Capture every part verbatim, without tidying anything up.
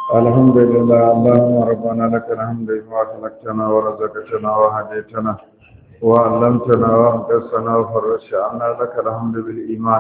الحمد لله اللهم ربنا لك الحمد بما خلقتنا ورزقتنا وهديتنا وعلمتنا وانقذتنا وفرجت عنا. لك الحمد بالإيمان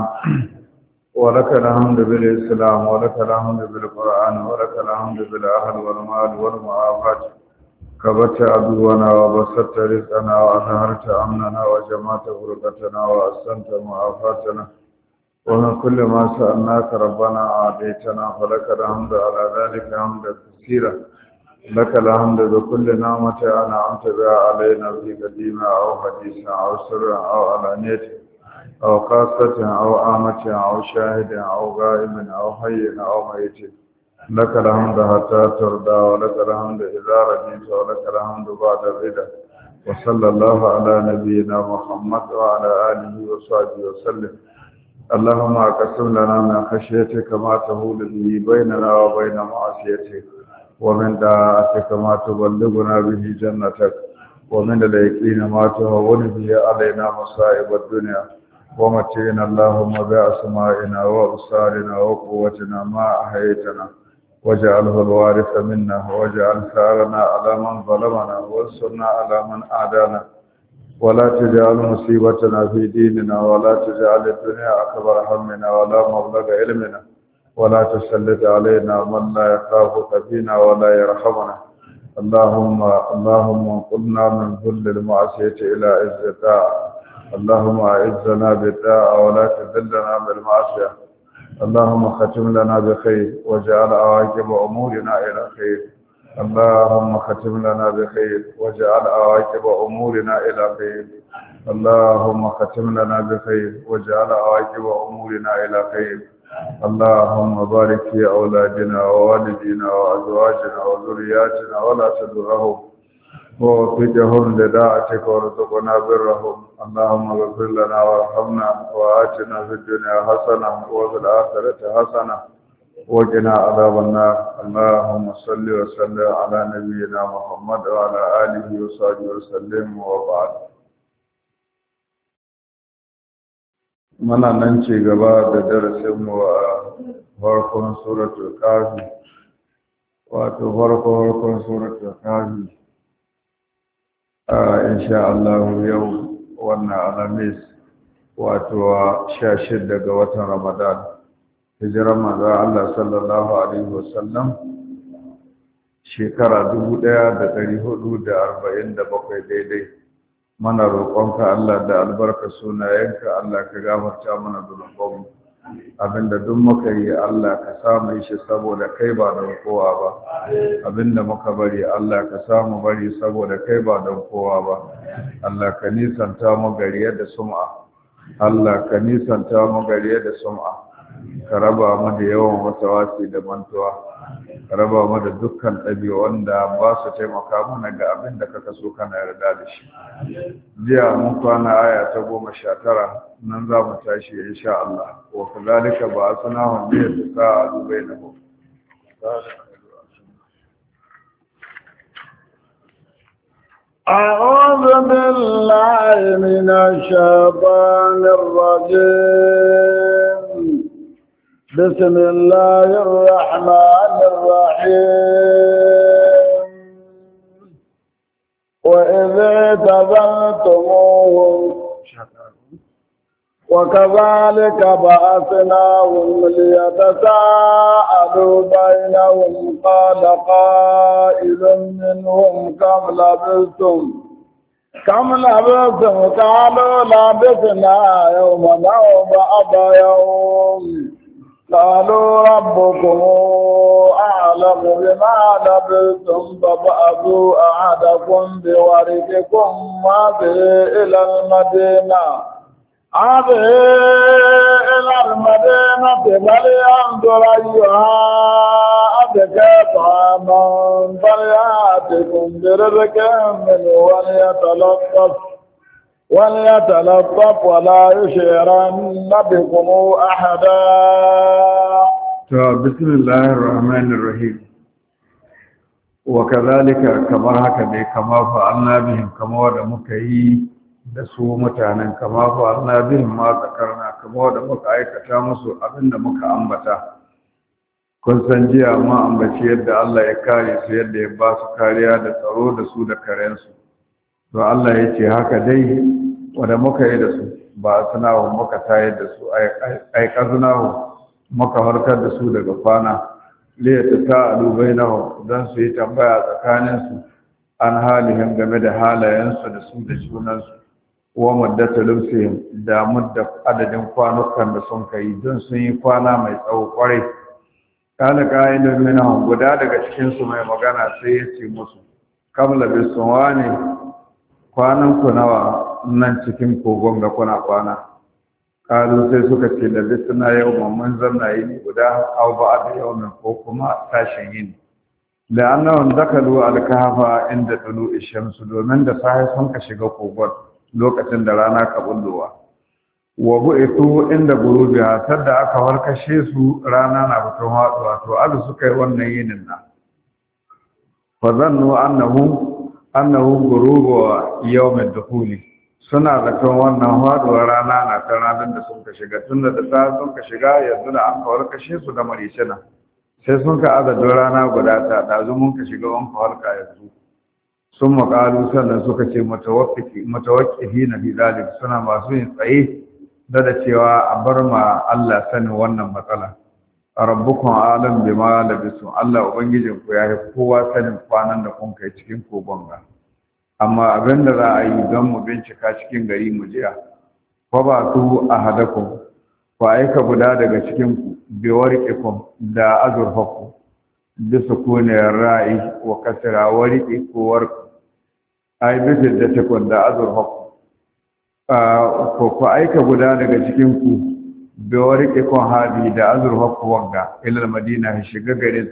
ولك الحمد بالإسلام ولك الحمد بالقرآن ولك الحمد بالأهل والمال والمعافاة. كبرت عدونا وبسطت رزقنا وأظهرت أمننا وجمعت فرقتنا وأحسنت معافاتنا. ومن كل ما سألناك ربنا أعطيتنا فلك الحمد على ذلك حمدا كثيرا. لك الحمد بكل نعمة أنعمت بها علينا في قديمة أو حديثة أو سر أو علانية أو خاصة أو عامة أو شاهد أو غائب أو حي أو ميت. لك الحمد حتى ترضى ولك الحمد إذا رضيت ولك الحمد بعد الرضا. وصلى الله على نبينا محمد وعلى آله وصحبه وسلم. اللهم اقسم لنا من خشيتك ما تهول به بيننا وبين معصيتك، ومن طاعتك ما تبلغنا به جنتك، ومن اليقين ما تهون به علينا مصائب الدنيا. ومتعنا اللهم بأسمائنا وأبصارنا وقوتنا ما أحييتنا، واجعله الوارث منا، واجعل ثارنا على من ظلمنا، وانصرنا على من أعدانا. ولا تجعل مصيبتنا في ديننا، ولا تجعل الدنيا أكبر همنا ولا مبلغ علمنا، ولا تسلط علينا من لا يخافك فينا ولا يرحمنا. اللهم اللهم انقلنا من ذل المعصية إلى عز الطاعة. اللهم أعزنا بالطاعة ولا تذلنا بالمعصية. اللهم ختم لنا بخير واجعل عواقب أمورنا إلى خير. اللهم ختم لنا بخير واجعل عواقب أمورنا إلى خير. اللهم ختم لنا بخير واجعل عواقب أمورنا إلى خير. اللهم بارك في أولادنا ووالدينا وأزواجنا وذرياتنا ولا تضرهم، ووفقهم لطاعتك وارزقنا برهم. اللهم اغفر لنا وارحمنا وآتنا في الدنيا حسنة وفي الآخرة حسنة وقنا عذاب النار. اللهم صل وسلم على نبينا محمد وعلى آله وصحبه وسلم. وبعد. muna nan ci gaba da darasinmu a farkon suratul kafi, wato farko farkon suratul kafi. a insha Allah yau wannan alamis wato sha shida ga watan Ramadan, hijirar manzo Allah sallallahu alaihi wasallam shekara dubu ɗaya da ɗari hudu da arba'in da bakwai daidai. Mana roƙonka Allah da albarka sunayenka Allah ka gafarta mana zunubanmu. Abinda duk muka yi Allah ka samu shi saboda kai ba don kowa ba. Abinda muka bari Allah ka samu bari saboda kai ba don kowa ba. Allah ka nisanta mu gariye da sum'a. Allah ka nisanta mu gariye da sum'a. Ka raba mu da yawan wasawasi da mantuwa. Ka raba mu da dukkan ɗabi'un da ba su taimaka mana ga abin da kaka so kana yarda da shi. Jiya mun kwana aya ta goma sha tara, nan za mu tashi insha Allah. Wa kadhalika ba'athnahu liyasa'alu bainahum. أعوذ بالله من الشيطان الرجيم. بسم الله الرحمن الرحيم. وإذ اعتزلتموهم وكذلك بعثناهم ليتساءلوا بينهم. قال قائل منهم كم لبثتم كم لبثتم قالوا لبثنا يوما أو بعض يوم. قالوا ربكم أعلم بما لبثتم فابعثوا أحدكم بورقكم هذه إلى المدينة هذه إلى المدينة فلينظر أيها أزكى طعاما فليأتكم برزق منه وليتلطف وليتلطف ولا يشعرن بكم أحدا. بسم الله الرحمن الرحيم. وكذلك كما هكذا كما فعلنا بهم كما ودا مكي da su mutanen kama fa'alna bihim ma zakarna kama wanda muka aikata musu abinda muka ambata. kun san jiya ma ambaci yadda Allah ya kare su yadda ya ba su kariya da tsaro da su da karensu to Allah ya ce haka dai wanda muka yi da su ba sunawo muka tayar da su ai kazunawo muka harkar da su daga kwana liyata ta'alu bainahum dan su yi tambaya tsakanin su an halihim game da halayensu da su da junansu wa muddata lumsihim da mudda adadin kwanukan da sun kai don sun yi kwana mai tsawo kwarai kana qailun minhum guda daga cikin su mai magana sai ya ce musu kamla bisawani kwanan ku nawa nan cikin kogon ga kuna kwana kalu sai suka ce da bisna yau mun zanna yi guda aw ba'da yawmin ko kuma tashin yini da annahum dakalu al-kahfa inda tulu'i shamsu domin da sai sun ka shiga kogon lokacin da rana ka bullowa wa bu'ithu inda gurubiha sadda aka warkashe su rana na fito haɗuwa to azu suka yi wannan yinin na fa zannu annahu annahu gurubu yawm ad-dukhuli suna zaton wannan haɗuwar rana na ta ranar da sun ka shiga tunda da ta sun ka shiga yanzu da aka warkashe su da maricina sai sun ka adadin rana guda ta ɗazu mun ka shiga wani farka yanzu sun maƙalu sannan suka ce mutawakkifi na fi zalik suna masu yin tsaye da da cewa a bar ma Allah sanin wannan matsala a rabbukun alam bi ma labisu Allah ubangijin ku ya yi kowa sanin kwanan da kun kai cikin kogon ga amma abin da za a yi don mu bincika cikin gari mu jiya fa ba su ahadakum ku aika guda daga cikin ku bi warqikum da azurfaku bisa kone ra'i wa kasra warqi ko warqi ai bisa da takon da azurfaku ko ku aika guda daga cikin ku bi warqi kun hadi da azurfaku wanga ila madina shiga garin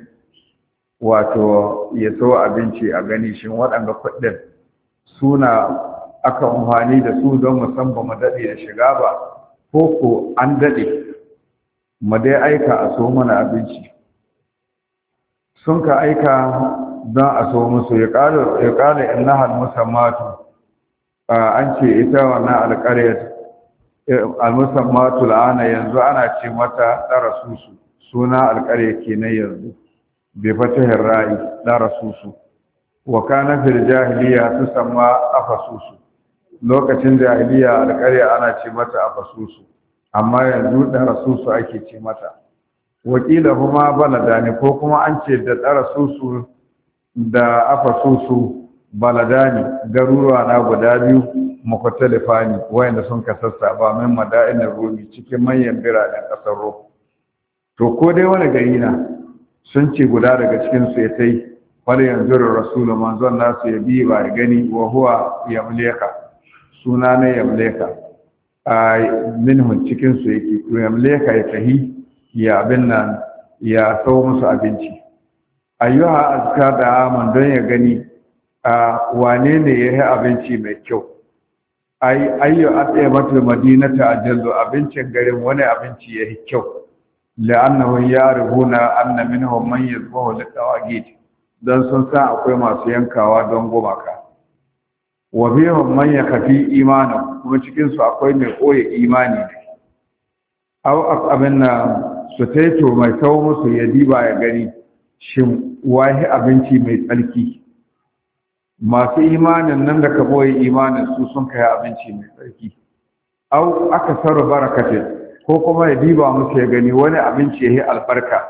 wato ya so abinci a gani shin waɗanda kuɗin suna aka amfani da su don musamman mu daɗe da shiga ba ko ko an daɗe mu dai aika a so mana abinci sun ka aika don a so musu ya ƙara in nahal musammatu an ce ita wannan alƙaryar al-musammatu la'ana yanzu ana ce mata ɗara susu suna alƙarya kenan yanzu bai fatahin ra'i ɗara susu wa kana fil jahiliya tusamma afasusu lokacin jahiliya alƙarya ana ce mata afasusu amma yanzu darasusu ake ce mata wakila kuma baladani ko kuma an ce da darasusu da afasusu baladani garuruwa na guda biyu mukhtalifani wayanda sun kasassa ba min madainin rumi cikin manyan biranen kasar rom to ko dai wani gari na sun ce guda daga cikin su ya tai wani yanzu da rasulun manzon nasu ya bi ba ya gani wa huwa yamleka suna na yamleka a minhun cikinsu yake to yamleka ya tahi ya abin nan ya sau musu abinci ayyuha azka da aman don ya gani a wane ne ya yi abinci mai kyau ai ayyu ataya mata madinata ajallu abincin garin wani abinci ya yi kyau la'annahu yarihuna anna minhum man yazbahu litawagit don sun san akwai masu yankawa don gumaka wa bihum man yakfi imanin kuma cikin su akwai mai koye imani ne aw abin na su taito mai kawo musu ya diba ya gani shin wahi abinci mai tsarki masu imanin nan da ka boye imanin su sun kai abinci mai tsarki aw aka saru barakatin ko kuma ya diba musu ya gani wani abinci yayi albarka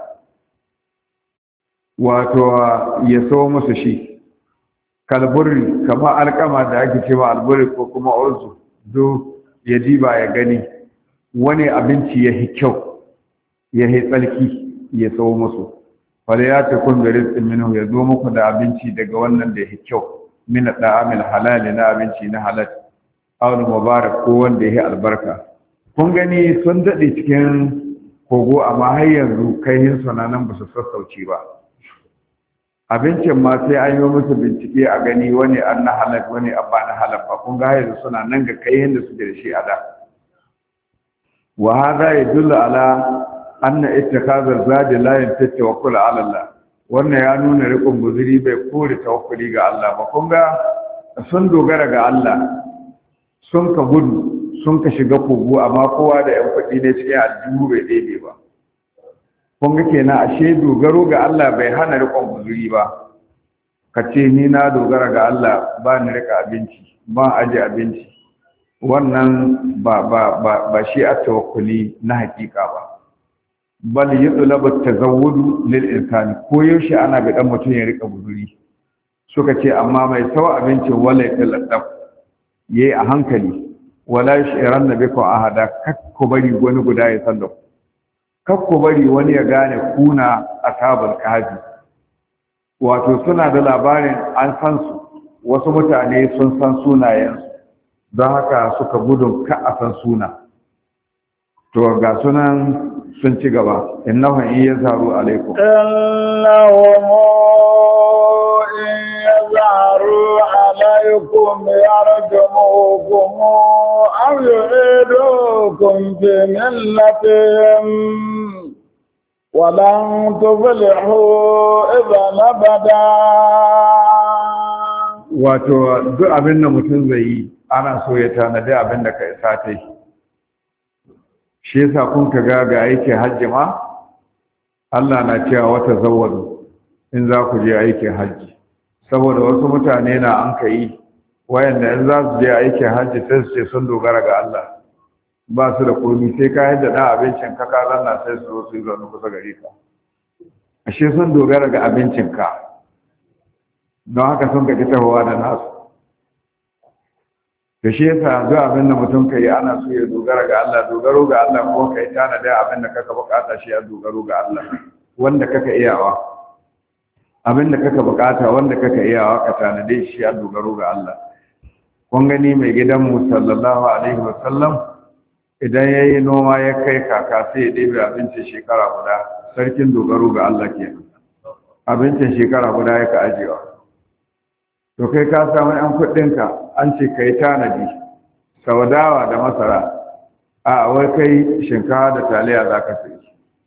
wato ya so musu shi kalburri kama alkama da ake cewa alburri ko kuma urzu do ya diba ya gani wani abinci ya hi kyau ya hi tsalki ya so musu wala ya ta kun da rizqin minhu ya zo muku da abinci daga wannan da ya hi kyau min da'amil halal na abinci na halal aw mubarak ko wanda ya hi albarka kun gani sun dade cikin kogo amma har yanzu kaihin sunanan ba su sassauci ba abincin ma sai an yi musu bincike a gani wani an na halak wani abba na halak ba kun ga yanzu suna nan ga kai yanda suke da shi a da wa hadha yadullu ala anna ittikhadha zadi la yatawakkul ala Allah wannan ya nuna riƙon guzuri bai kore tawakkuli ga Allah ba kun ga sun dogara ga Allah sun ka gudu sun ka shiga kogo amma kowa da yan kuɗi ne cikin aljihu bai daidai ba kun ga kenan ashe dogaro ga Allah bai hana riƙon guzuri ba ka ce ni na dogara ga Allah ba ni rika abinci ba aje abinci wannan ba ba ba ba shi a tawakkuli na hakika ba bal yutlabu tazawwudu lil insani ko yaushe ana ga dan mutum ya rika guzuri suka ce amma mai sawa abincin wala taladdaf yayi a hankali wala yushiran nabiku ahada kakku bari wani guda ya san da ku kakku bari wani ya gane kuna ashabul kahfi wato suna da labarin an san su wasu mutane sun san sunayensu don haka suka gudun ka a san suna to ga sunan sun ci gaba innahu in yazharu alaikum innahum in yazharu alaikum yarjumukum aw yu'idukum fi millatihim ولن تفلحوا إذا أبدا wato duk abin da mutum zai yi ana so ya tanadi abin da ka isa ta yi shi yasa kun ka ga ga aikin hajji ma Allah na cewa wata zawwadu in za ku je aikin hajji saboda wasu mutane na an ka yi wayanda in za su je aikin hajji sai su ce sun dogara ga Allah ba su da komi sai ka yadda ɗan abincin ka ka zanna sai su zo su yi zaune kusa gare ka ashe sun dogara ga abincinka don haka sun ka tahowa da nasu da shi yasa duk abin da mutum ka yi ana so ya dogara ga Allah dogaro ga Allah ko ka yi tanada abin da kaka bukata shi ya dogaro ga Allah wanda kaka iyawa abin da kaka bukata wanda kaka iyawa ka tanade shi ya dogaro ga Allah kun gani mai gidanmu sallallahu alaihi wasallam idan ya yi noma ya kai kaka sai ya ɗebe abincin shekara guda sarkin dogaro ga Allah ke abincin shekara guda ya ka ajiyewa to kai ka samu ‘yan kuɗinka an ce ka yi tanadi sau dawa da masara a wai kai shinkawa da taliya za ka sai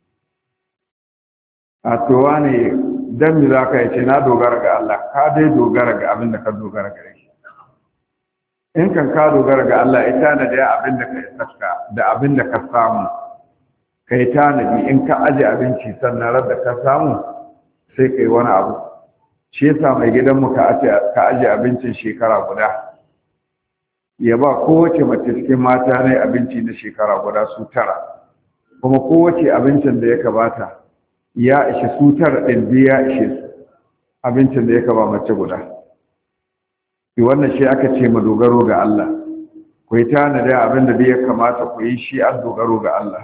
a towa ne don mi za ka yi ce na dogara ga Allah ka dai dogara ga abin da ka dogara gare shi in kan ka dogara ga Allah ya tanadi abin da ka saka da abin da ka samu ka yi tanadi in ka aje abinci sannan rar da ka samu sai ka yi wani abu shi yasa mai gidanmu ka aje abincin shekara guda ya ba kowace mace cikin mata ne abinci na shekara guda su tara kuma kowace abincin da ya kabata ya ishe su tara ɗin biyu ya ishe su abincin da ya kaba mace guda wannan shi aka ce ma dogaro ga Allah ku yi tanadi abin da ya kamata ku yi shi an dogaro ga Allah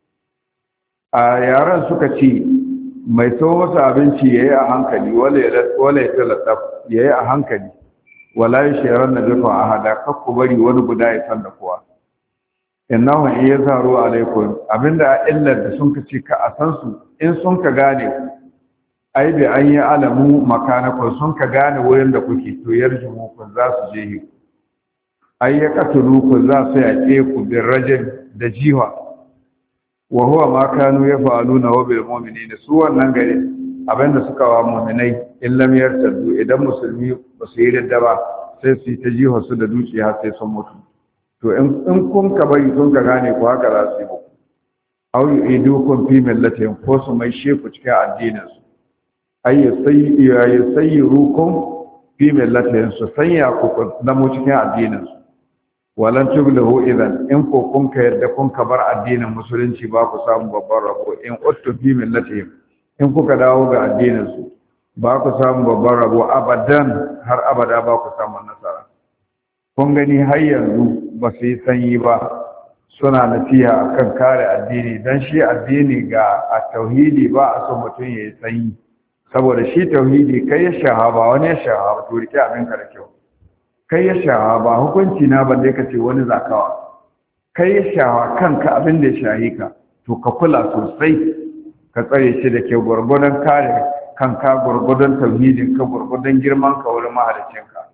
a yaran suka ce mai so masa abinci yayi a hankali wala ya talataf yayi a hankali wala yashiran nabikum ahada kakku bari wani guda ya san da kowa innahu in yazharu alaikum abinda illar da sun kace ka a san su in sun ka gane ai bi an yi alamu makanakon sun ka gane wurin da kuke to yarjumu ku za su je hi ai ya katulu ku za su yaƙe ku bin rajin da jiwa wa huwa ma kanu yafaluna wa bil mu'minina su wannan gare abinda suka wa mu'minai in lam yartadu idan musulmi ba su yi da ba sai su yi ta jiwa su da dukiya sai sun mutu to in in kun ka bari sun ka gane ku haka za su yi muku aw yu'idukum fi millatin ko su mai sheku cikin addinin su ay yusayyirukum fi millatin su sanya ku zamo cikin addinin su walan tublahu idan in ko kun ka yarda kun ka bar addinin musulunci ba ku samu babban rabo in uttu fi millatihim in kuka dawo ga addinin su ba ku samu babban rabo abadan har abada ba ku samu nasara kun gani har yanzu ba su yi sanyi ba suna nasiha akan kare addini dan shi addini ga a tauhidi ba a so mutum ya yi sanyi saboda shi tauhidi kai ya shahaba wani ya shahaba to rike abin ka da kyau kai ya shawa ba hukunci na balle ka ce wani zakawa kai ya shawa kanka abin da ya shahi ka to ka kula sosai ka tsare shi da ke gwargwadon kare kanka gwargwadon tauhidin ka gwargwadon girman ka wurin mahalicin ka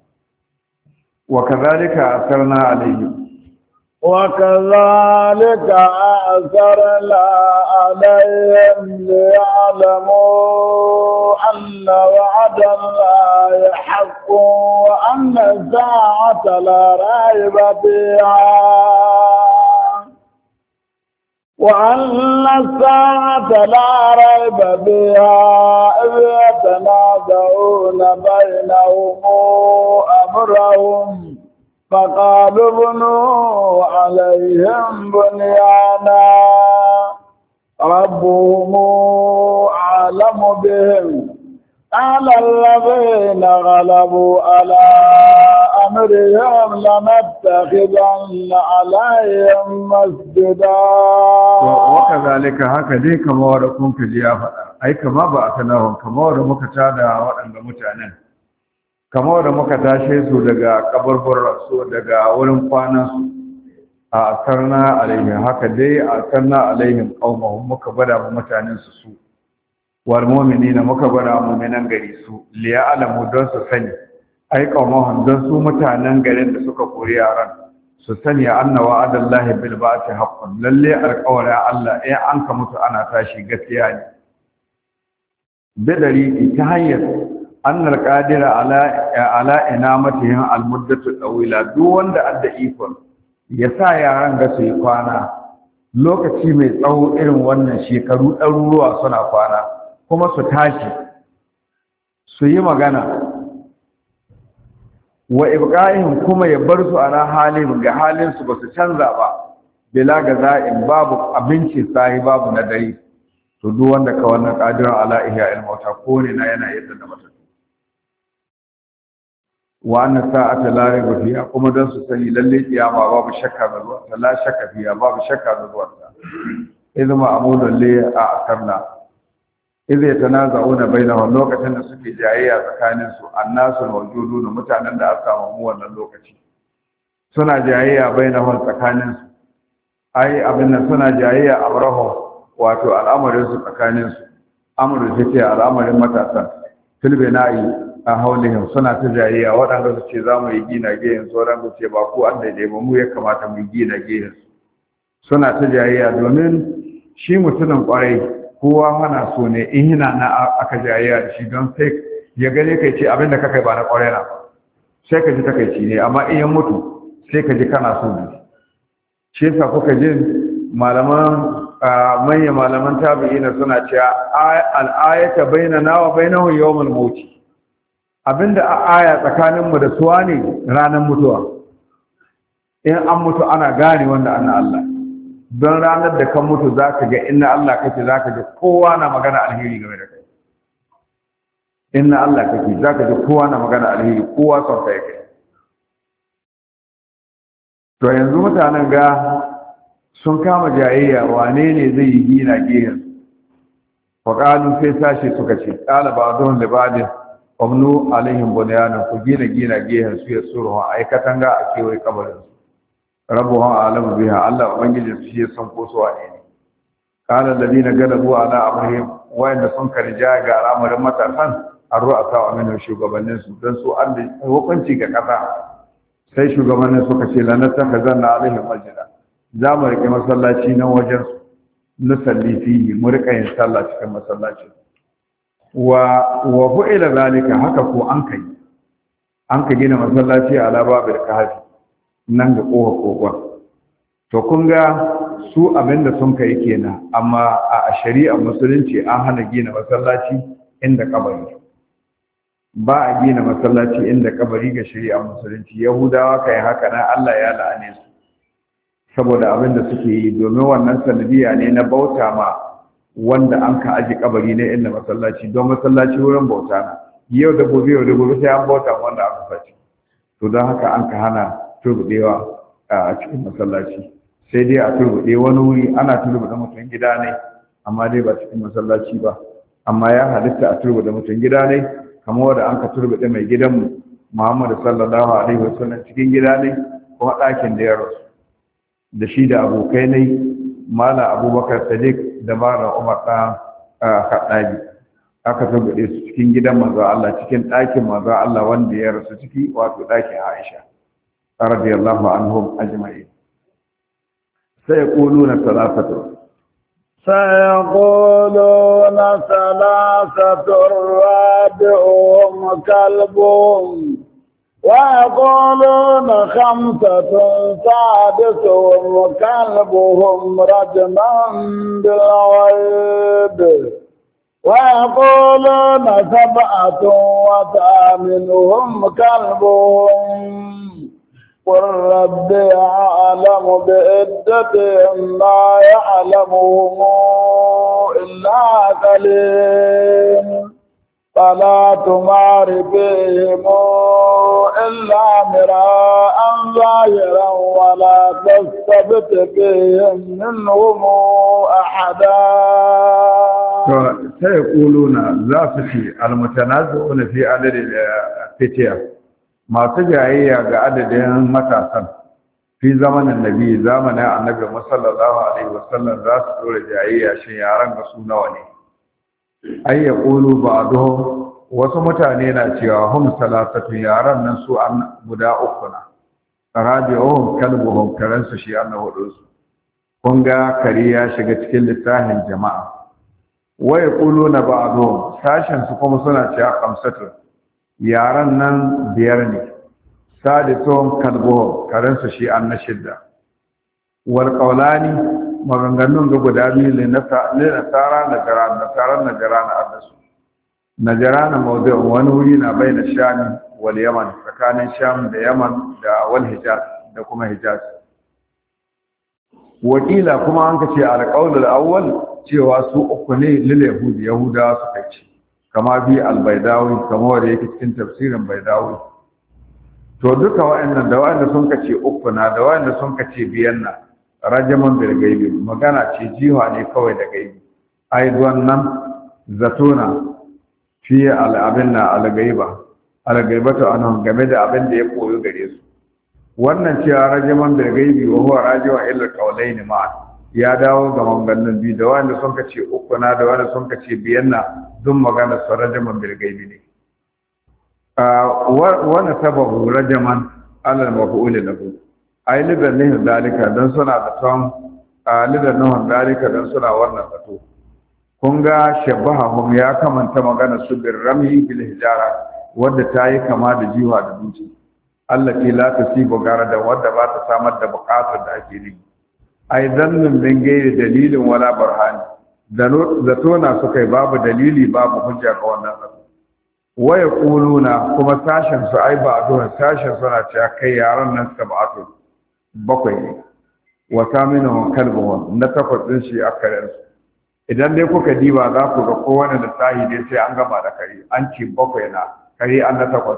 wa kadhalika asarna alayhi wa kadhalika asarna alayhim liya'lamu anna wa'ada Allahi haqqun wa anna as-sa'ata la rayba fiha وأن الساعة لا ريب فيها إذ يتنازعون بينهم أمرهم فقالوا بنوا عليهم بنيانا ربهم أعلم بهم قال الذين غلبوا على أمرهم لنتخذن عليهم مسجدا وكذلك هكذا كما وركم كجيافة أي كما بأتناهم كما ورمك تادا وأن متعنين كما ورمك تاشيسوا لغا قبر الرسول لغا ولنقوانا أثرنا عليهم هكذا أثرنا عليهم قومهم مكبدا متعنين سسو والمؤمنين مكبدا مؤمنا غريسو ليعلموا دون سسني ai kaumahan don su mutanen garin da suka kori yaran su sani anna wa'adallahi bil ba'thi haqqun lalle alqawla Allah eh an ka mutu ana tashi gaskiya ne bidari ta hanyar annal qadira ala ala inamatihim al muddatu tawila duk wanda adda ikon ya sa yaran ga su yi kwana lokaci mai tsawo irin wannan shekaru ɗaruruwa suna kwana kuma su tashi su yi magana wa ibqa'ihim kuma ya bar su ala halin ga halin su basu canza ba bila gaza'in babu abinci sai babu na dare to duk wanda ka wannan qadiran ala ihya al mauta ko ne na yana yadda da mata wa anna sa'ata la rayba fiha kuma dan su sani lalle kiyama babu shakka da zuwa ta la shakka fiha babu shakka da zuwa ta idan ma amulul li a'karna idza yatanaza'una bainahum lokacin da suke jayayya tsakanin su annasu mawjudun mutanen da aka samu mu wannan lokaci suna jayayya bainahum tsakanin su ai abin nan suna jayayya amrahum wato al'amarin su tsakanin su amru take al'amarin matasan filbina'i a haulihim suna ta jayayya waɗanda su ce za mu yi gina gehen sauran su ce ba ko an daidai ba mu ya kamata mu yi gina gehen suna ta jayayya domin shi mutumin kwarai kowa mana so ne in yana na aka jayayya da shi don sai ya gane kai ce abinda ka kai ba na kwarai na sai ka ji takaici ne amma in ya mutu sai ka ji kana so ne shi yasa kuka ji malaman manyan malaman tabi'ina suna cewa al-ayata bainana wa bainahu yawmul maut abinda a aya tsakanin mu da suwa ne ranar mutuwa in an mutu ana gane wanda ana Allah don ranar da kan mutu za ka ga inna Allah kake za ka ji kowa na magana alheri game da kai inna Allah kake za ka ji kowa na magana alheri kowa son kai kai to yanzu mutanen ga sun kama jayayya wane ne zai yi gina gehen faƙalu sai sashi suka ce ƙala ba don libadin omnu alaihim bunyanan ku gina gina gehen su ya tsoro a aikatan ga a kewaye kabarin rabbuhum a'lamu biha Allah ubangiji su shi san ko suwa ne qala alladhina galabu ala amrihim wa inda sun karja ga al'amarin matasan arru'asa wa minhu shugabannin su dan su an da hukunci ga kasa sai shugabannin suka ce la natakhazanna alaihim masjida za mu rike masallaci nan wajen su nusalli fihi mu rika yin sallah cikin masallaci wa wa fu'ila zalika haka ko an kai an ka gina masallaci ala babil kahfi nan ga kowa kowa to kun ga su abinda sun kai kenan amma a shari'ar musulunci an hana gina masallaci inda kabari ba a gina masallaci inda kabari ga shari'ar musulunci yahudawa kai haka nan Allah ya la'ane su saboda abinda suke yi domin wannan sanadiya ne na bauta ma wanda an ka aji kabari ne inda masallaci don masallaci wurin bauta na yau da gobe yau da gobe sai an bauta wanda aka faci to don haka an ka hana turbudewa a cikin masallaci sai dai a turbude wani wuri ana turbude mutum gida ne amma dai ba cikin masallaci ba amma ya halitta a turbude mutum gida ne kamar wanda an ka turbude mai gidanmu Muhammadu sallallahu alaihi wasallam cikin gida ne ko ɗakin da ya rasu da shi da abokai ne Malam Abubakar Sadiq da Malam Umar ɗan Khattabi aka turbude su cikin gidan manzo Allah cikin ɗakin manzo Allah wanda ya rasu ciki wato ɗakin Aisha radiyallahu anhum ajma'in sayaquluna thalathatu sayaquluna thalathatu rabi'uhum kalbuhum ويقولون خمسة سادسهم كلبهم رجما بالغيب ويقولون سبعة وثامنهم كلبهم قل ربي أعلم بعدتهم ما يعلمهم إلا قليل فلا تمار فيهم إلا مراء ظاهرا ولا تستبت فيهم منهم أحدا. سيقولون ذاتي المتنازعون في عدد الفتية ما تجاهي عدد متاسا في زمن النبي زمن النبي صلى الله عليه وسلم ذات دور جاهية شيارا رسولنا وني ai ya ƙulu ba doho wasu mutane na cewa hum salatatu yaran nan su an guda uku na rabi'uhum kalbuhum karansu shi an hudu su kun ga kari ya shiga cikin littafin jama'a wai ƙulu na ba doho sashen su kuma suna cewa kamsatu yaran nan biyar ne sadisuhum kalbuhum karansu shi an na shidda wal qawlani maganganun ga guda biyu ne na nasara najara nasara najara na addasu najara na mawdu wani wuri na baina sham wal yaman tsakanin sham da yaman da wal hijaz da kuma hijaz wakila kuma an kace alqaul alawwal cewa su uku ne lil yahudi yahuda su kace kama bi albaydawi kama wanda yake cikin tafsirin baydawi to duka wa'annan da wa'anda sun kace uku na da wa'anda sun kace biyan na rajaman bil gaibi magana ce jiwa ne kawai da gaibi ai wannan zatuna fi al abinna al gaiba al gaibatu anhum game da abin da ya koyo gare su wannan cewa rajaman bil gaibi wa huwa rajiwa illa qawlain ma ya dawo ga maganganun biyu da wanda sun kace uku na da wanda sun kace biyan na dun magana su rajaman bil gaibi ne wa nasabahu rajaman ala maf'ul lahu ai lidan ne dalika dan suna da ton lidan ne dalika dan suna wannan zato kun ga shabahum ya kamanta magana su bir rami bil hijara wanda tayi kama da jiwa da dutse Allah ke la tasibu gara da wanda ba ta samar da bukatar da ake yi ai dannun bin gairi dalilin wala burhani zato na suka yi babu dalili babu hujja ga wannan zato waya kuluna kuma sashen su ai ba don sashen suna cewa kai yaran nan sab'atu bakwai ne wa taminu kalbuhum na takwas din shi akarin su idan dai kuka diba za ku ga kowane da sahi dai sai an gama da kare an ce bakwai na kare an na takwas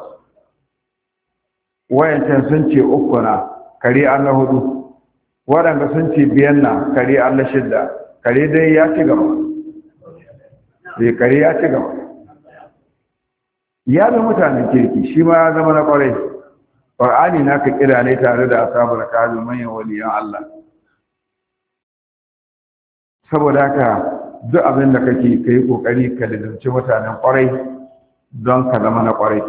wayancan sun ce uku na kare an na hudu waɗanda sun ce biyan na kare an na shidda kare dai ya ci gaba sai kare ya ci gaba ya zama mutanen kirki shi ma ya zama na kwarai ƙwar'ani na ka kira ne tare da asabar kaji manyan waliyan Allah saboda haka duk abin da kake ka yi ƙoƙari ka lalace mutanen kwarai don ka zama na kwarai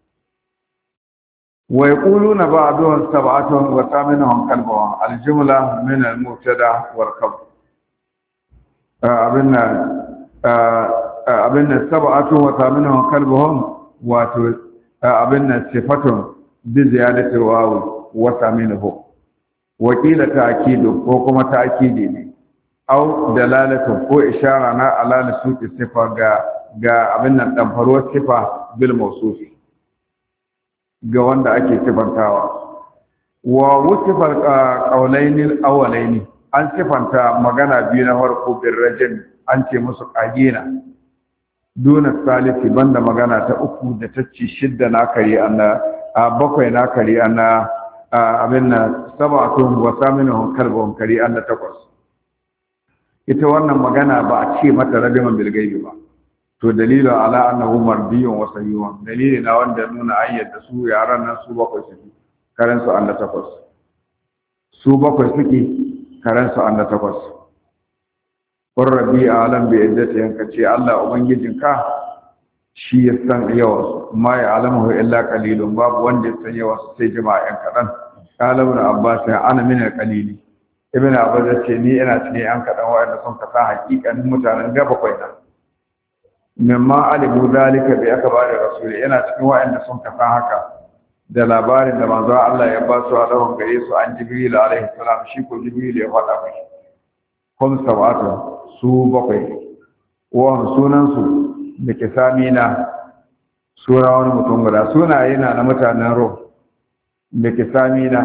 wa yaquluna ba'dhum sab'atun wa thaminuhum kalbuhum al-jumla min al-mubtada wal khabar abinna abinna sab'atun wa thaminuhum kalbuhum wato abinna sifatun bi ziyadati wawu wa thaminuhu wa qila ta'kidu ko kuma ta'kidi ne au dalalatu ko ishara na ala nasuki sifa ga ga abinna dan faruwar sifa bil mawsufi ga wanda ake sifantawa wa wusifar qaulainil awwalaini an sifanta magana biyu na farko bir rajul an ce musu qagina duna salisi banda magana ta uku da ta ci shidda na kari anna bakwai na kari anna abinna sab'atun wa saminuhum kalbuhum kari anna takwas ita wannan magana ba a ce mata rajaman bil gaibi ba to dalilu ala annahu mardiyun wa sahihun dalili na wanda nuna ayyata su yaran nan su bakwai suke karan su Allah takwas su bakwai suke karan su Allah takwas qur rabbi alam bi iddati yanka ce Allah ubangijinka shi ya san yawa ma ya alamu illa qalilun babu wanda ya san yawa sai jama'an kadan qala ibn abbas ana min qalili ibn abbas ce ni ina cikin an kadan wa'anda sun kasa hakikanin mutanen gaba kwai na mimma alibu zalika bi akbari rasul yana cikin wa'anda sun kafa haka da labarin da manzo Allah ya ba su alahun gare su an Jibril alaihi salam shi ko Jibril ya faɗa mai kun sabatu su bakwai wa sunan su da kisamina sura wani mutum guda sunaye na na mutanen Rom da kisamina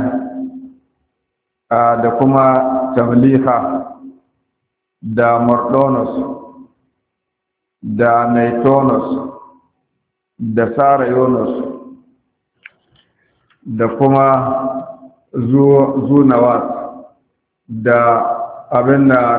da kuma tamliha da mordonus da naitonus da sarayonus da kuma zunawat da abin na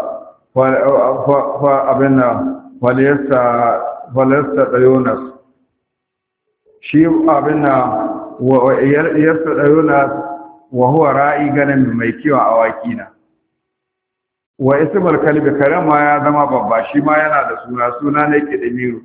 abin na falesta dayonas shi abin na yarsa dayonas wa huwa ra'i ganin mai kiwon awaki na wa ismul kalbi karen ma ya zama babba shi ma yana da suna suna ne kidimiru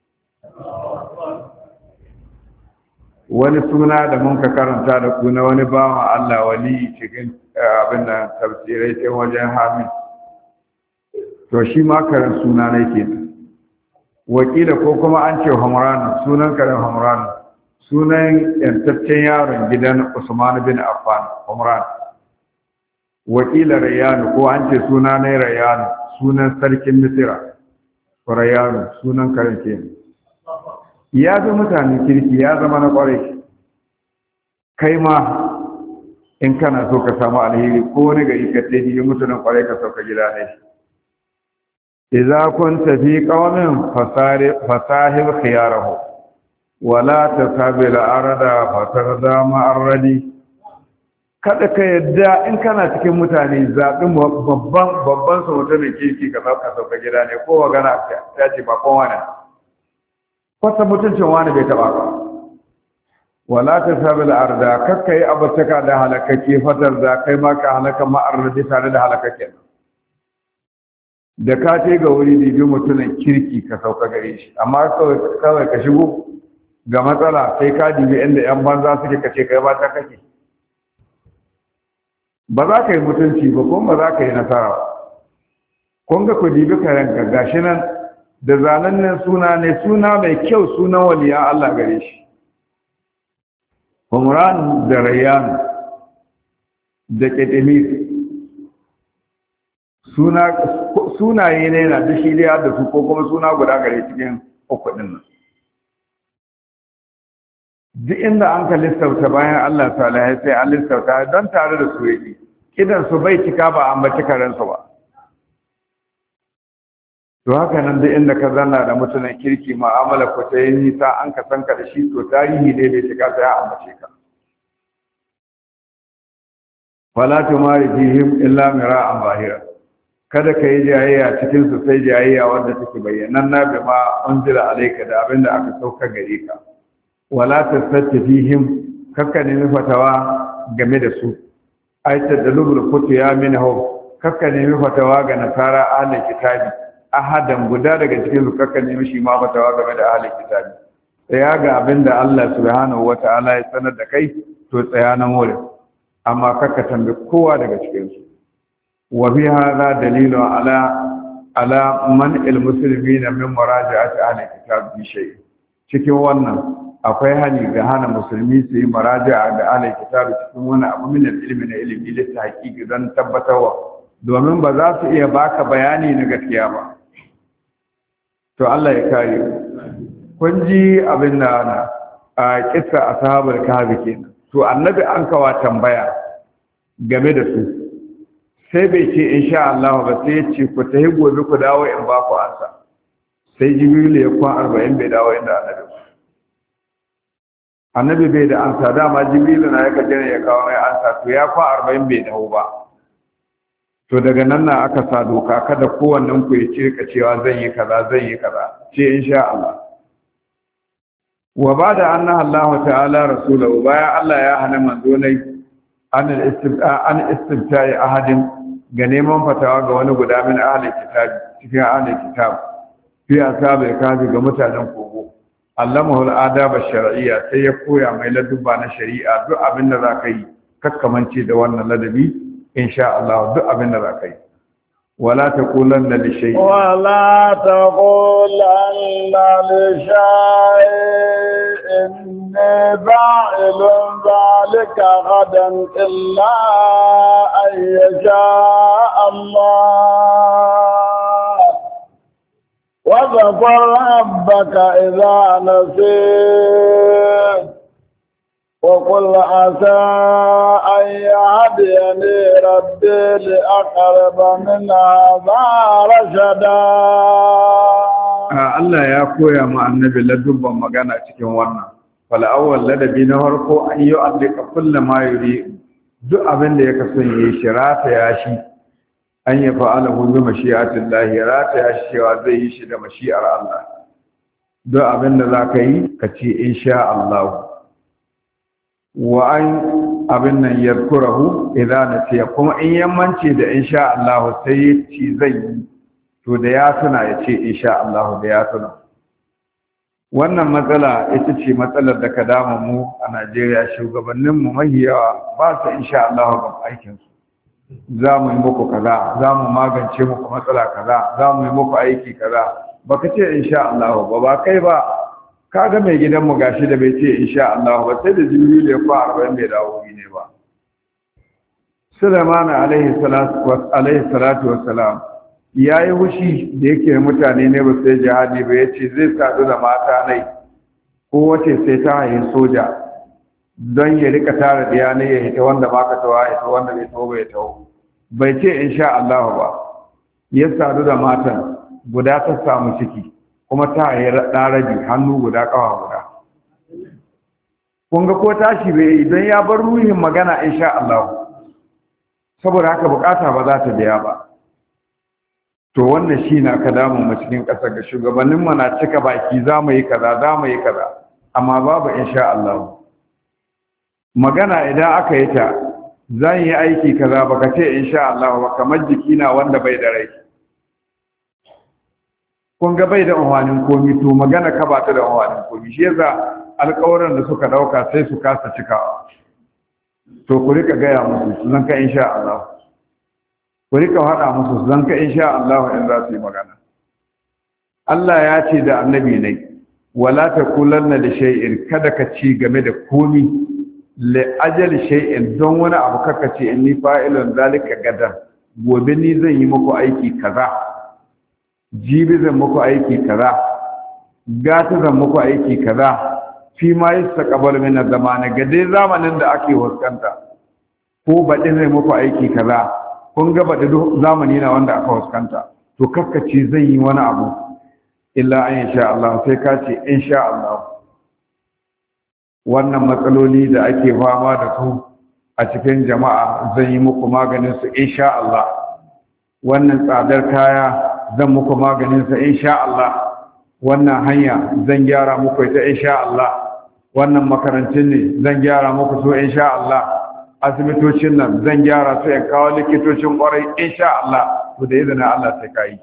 wani suna da mun ka karanta da ku na wani bawan Allah wali cikin abin da tafsirai ta wajen Hamid to shi ma karen suna ne ke wakila ko kuma an ce Humran sunan karen Humran sunan yantaccen yaron gidan Usman bin Affan Humran wakila Rayyan ko an ce suna ne Rayyan sunan sarkin Misra Rayyan sunan karen ke ya ga mutanen kirki ya zama na kwarai kai ma in kana so ka samu alheri ko wani gari ka tafi mutanen kwarai ka sauka gida ne idza kunta fi qaumin fasahib khiyarahu wala tasabil arada fatarda ma aradi kada ka yadda in kana cikin mutane zaɓin babban babban su mutumin kirki ka sauka gida ne ko magana ta ce ba kowa ne kwata mutuncin wani bai taba ba wala ta sabil arda kakkai abataka da halakake fatar da kai ma ka halaka ma ardi tare da halakake da ka ce ga wuri da bi mutumin kirki ka sauka gare shi amma kawai kawai ka shigo ga matsala sai ka dibi inda yan banza suke kace kai ba ta kake ba za ka yi mutunci ba kuma ba za ka yi nasara ba kun ga ku dibi karen ka gashi nan da zanannen suna ne suna mai kyau sunan waliya Allah gare shi Humran da Rayyan da Kedemir suna sunaye ne na da shi da su ko kuma suna guda gare cikin uku din nan duk inda an ka lissafta bayan Allah salihai sai an lissafta don tare da su yake kidan su bai cika ba an baci karensu ba to haka nan duk inda ka zanna da mutumin kirki mu'amala ku ta yi nisa an ka san ka da shi to tarihi ne bai shiga sai a ambace ka wala tumari fihim illa mira'an bahira kada ka yi jayayya cikin su sai jayayya wanda take bayyanan na bi ma unzila alayka da abinda aka sauka gare ka wala tasatti fihim kakka nemi fatawa game da su ayatul dalul kutu ya minhu kakka nemi fatawa ga nasara ahlul kitabi ahadan guda daga cikin su kakka nemi shi ma fatawa game da ahlul kitabi tsaya ga abinda Allah subhanahu wataala ya sanar da kai to tsaya nan wurin amma kakka tambayi kowa daga cikin su wa bi hadha dalilu ala ala man al muslimina min muraja'ati ahlul kitabi bi shay cikin wannan akwai hani ga hana musulmi su yi muraja'a ga ahlul kitabi cikin wani abu min ilmi na ilmi lita haqiqi dan tabbatarwa domin ba za su iya baka bayani na gaskiya ba to Allah ya kare kun ji abin da na a kissa ashabul kahfi kenan to annabi an kawa tambaya game da su sai bai ce insha Allah ba sai ya ce ku tahi gobe ku dawo in ba ku ansa sai jibril ya kwan arba'in bai dawo inda annabi annabi bai da ansa dama jibril na ya kaje ya kawo mai ansa to ya kwan arba'in bai dawo ba to daga nan na aka sa doka kada kowannen ku ya cirka cewa zan yi kaza zan yi kaza ce insha Allah wa bada anna Allah ta'ala rasulahu bayan Allah ya hana manzo nai an istimta an istimta'i ahadin ga neman fatawa ga wani guda min ahli kitabi cikin ahli kitab fi asabai kafi ga mutanen kogo allamahu al-adab ash-shar'iyya sai ya koya mai ladubba na shari'a duk abin da zaka yi kakkamance da wannan ladabi insha Allah duk abin da zaka yi wala taqulanna li shay'in wala taqulanna li shay'in إني فاعل ذلك غدا إلا أن يشاء الله واذكر ربك إذا نسيت وقل عسى أن يهديني ربي لأقرب من هذا رشدا. Allah ya koya ma annabi ladubban magana cikin wannan. Fal awwal ladabi na farko an yi allika kullu ma yuri duk abin da yake son yi shirata ya shi an ya fa'ala hu bi mashi'atillah rata ya shi cewa zai yi shi da mashi'ar Allah. Duk abin da zaka yi ka ce insha Allah. Wa an abin nan yadkurahu idan nasiya kuma in yammanci da insha Allah sai ya ci zai yi to da ya tuna ya ce insha Allah da ya tuna. Wannan matsala ita ce matsalar da ka dama mu a Najeriya, shugabanninmu mai yawa ba su insha Allah ga aikinsu. Za mu yi muku kaza, za mu magance muku matsala kaza, za mu yi muku aiki kaza. Baka ce insha Allah ba, ba kai ba. Kaga mai gidanmu gashi da bai ce insha Allah ba, sai da Jibril ya fa arba'in bai dawo ne ba. Sulaiman alaihi salatu wa alaihi salatu wassalam ya yi hushi da yake mutane ne ba sai jihadi ba ya ce zai sadu da mata nai ko wace sai ta haihi soja don ya rika tara da yanayi ya hita wanda ba ka tawa ya wanda bai tawo bai tawo bai ce insha Allah ba ya sadu da matan guda ta samu ciki kuma ta haihi ɗarabi hannu guda ƙawa guda kun ga ko tashi bai yi don ya bar ruhin magana insha Allah saboda haka bukata ba za ta biya ba. To wannan shi na ka damun mu cikin ƙasar ga shugabanninmu na cika baki za mu yi kaza za mu yi kaza amma babu insha Allah. Magana idan aka yi ta zan yi aiki kaza baka ce insha Allah ba kamar jiki na wanda bai da rai. Kun ga bai da unhwanin komi to magana ka ba ta da unhwanin komi shi yasa alƙawarin da suka dauka sai su kasa cikawa. To ku rika gaya musu su zan ka insha Allah. Ku rika haɗa musu zan ka insha Allah in za su yi magana. Allah ya ce da annabi ne, wala taqulanna li shay'in kada ka ci game da komi li ajali shay'in don wani abu kaka ce inni fa'ilun zalika gadan gobe ni zan yi muku aiki kaza jibi zan muku aiki kaza gata zan muku aiki kaza fi ma yastaqbalu min az-zamani ga dai zamanin da ake huskanta ko baɗi zai muku aiki kaza kun ga baɗi zamani na wanda aka huskanta to kakkace zan yi wani abu illa an insha Allah sai ka ce insha Allah. Wannan matsaloli da ake fama da su a cikin jama'a zan yi muku maganin su insha Allah. Wannan tsadar kaya zan muku maganin su insha Allah. Wannan hanya zan gyara muku ita insha Allah. Wannan makarantun ne zan gyara muku su insha Allah. Asibitocin nan zan gyara su in kawo likitocin kwarai insha Allah. To da izinin Allah sai ka yi.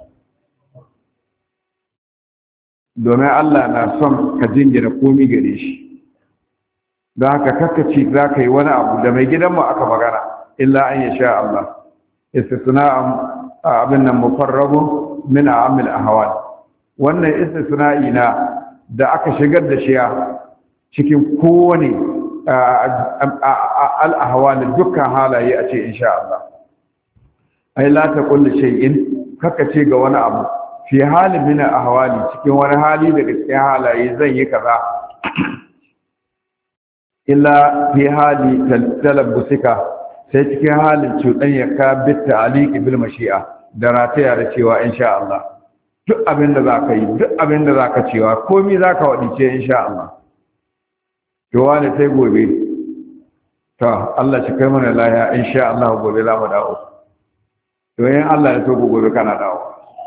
Domin Allah na son ka jingina komi gare shi. Don haka kakkaci za ka yi wani abu da mai gidanmu aka magana illa an ya sha Allah. Istisna abin nan mufarrabu min amil ahwal. Wannan istisna'i na da aka shigar da shi cikin kowane al-ahwal dukkan halaye a ce insha Allah. Ai la ta kulli shay'in kakkace ga wani abu fi halin min ahwali cikin wani hali daga cikin halaye zan yi kaza illa fi hali talabbusika sai cikin halin cuɗanya ka bitta aliki bil mashi'a da rataya da cewa insha Allah duk abin da zaka yi duk abin da zaka cewa komai zaka wadice insha Allah to wani sai gobe to Allah shi kai mana lafiya insha Allah gobe za mu dawo to in Allah ya so gobe kana dawo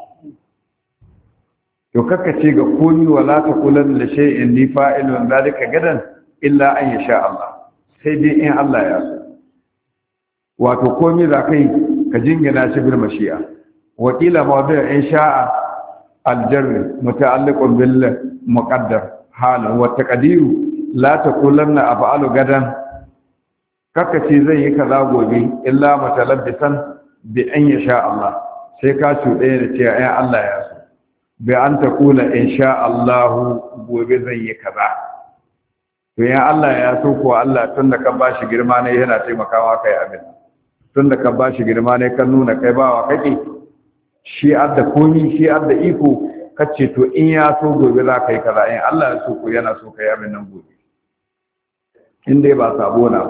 to kakkace ga komi wala taqulan li shay'in li fa'ilun zalika gadan illa an yasha Allah sai dai in Allah ya so wato komi za kai ka jingina shi bil mashi'a wa qila mawdu' in sha'a al-jarr muta'alliqun bil muqaddar halan wa taqdiru la taqulanna af'alu gadan kakkace zai yi kaza gobe illa mutalabbisan bi an yasha Allah sai ka cuɗe da cewa ai Allah ya so bi an ta kula insha Allah gobe zan yi kaza to yan Allah ya so ko Allah tun da ka bashi girma ne yana taimakawa kai abin tun da ka bashi girma ne kan nuna kai bawa kake shi adda komi shi adda iko kace to in ya so gobe za ka yi kaza in Allah ya so ko yana so kai abin nan gobe in dai ba sabo na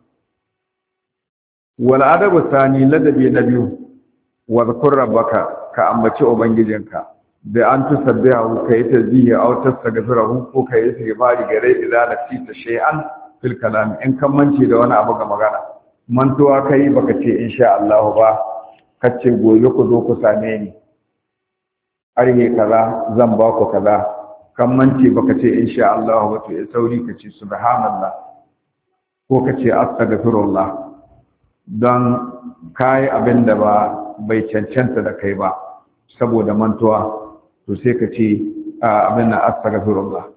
wal adabu sani ladabi na biyu wa zkur rabbaka ka ambaci ubangijinka da an tusabbihu kai tasbihi aw tastaghfiruhu ko kai istighfari gare idan nasita shay'an fil kalam in kan manci da wani abu ga magana mantuwa kai baka ce insha Allah ba kace gobe ku zo ku same ni arhe kaza zan ba ku kaza kan manci baka ce insha Allah ba to ya sauri kace subhanallah ko kace astaghfirullah don kai abinda ba bai cancanta da kai ba saboda mantuwa to sai ka ce abin na astaghfirullah